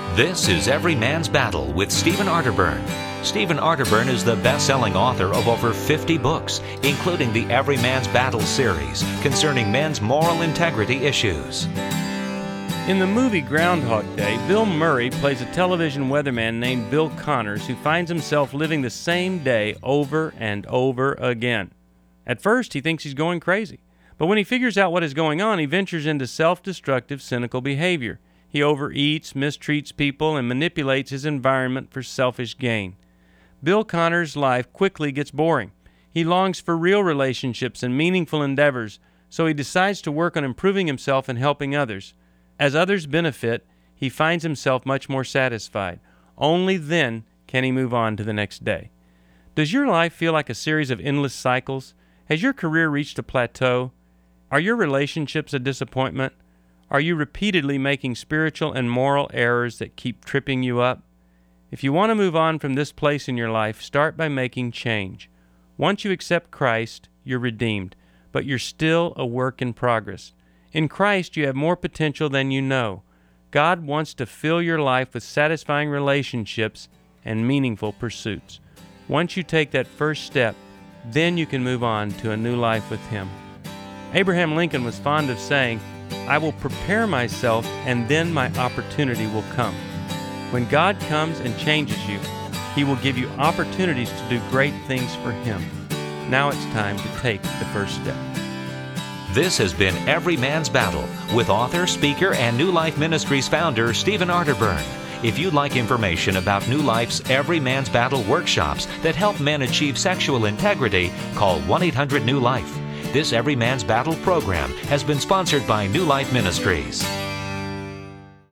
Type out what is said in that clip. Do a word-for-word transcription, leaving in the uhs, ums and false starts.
This is Every Man's Battle with Stephen Arterburn. Stephen Arterburn is the best-selling author of over fifty books, including the Every Man's Battle series concerning men's moral integrity issues. In the movie Groundhog Day, Bill Murray plays a television weatherman named Bill Connors who finds himself living the same day over and over again. At first, he thinks he's going crazy, but when he figures out what is going on, he ventures into self-destructive, cynical behavior. He overeats, mistreats people, and manipulates his environment for selfish gain. Bill Connors' life quickly gets boring. He longs for real relationships and meaningful endeavors, so he decides to work on improving himself and helping others. As others benefit, he finds himself much more satisfied. Only then can he move on to the next day. Does your life feel like a series of endless cycles? Has your career reached a plateau? Are your relationships a disappointment? Are you repeatedly making spiritual and moral errors that keep tripping you up? If you want to move on from this place in your life, start by making change. Once you accept Christ, you're redeemed, but you're still a work in progress. In Christ, you have more potential than you know. God wants to fill your life with satisfying relationships and meaningful pursuits. Once you take that first step, then you can move on to a new life with Him. Abraham Lincoln was fond of saying, "I will prepare myself, and then my opportunity will come." When God comes and changes you, He will give you opportunities to do great things for Him. Now it's time to take the first step. This has been Every Man's Battle with author, speaker, and New Life Ministries founder Stephen Arterburn. If you'd like information about New Life's Every Man's Battle workshops that help men achieve sexual integrity, call one eight hundred new life. This Every Man's Battle program has been sponsored by New Life Ministries.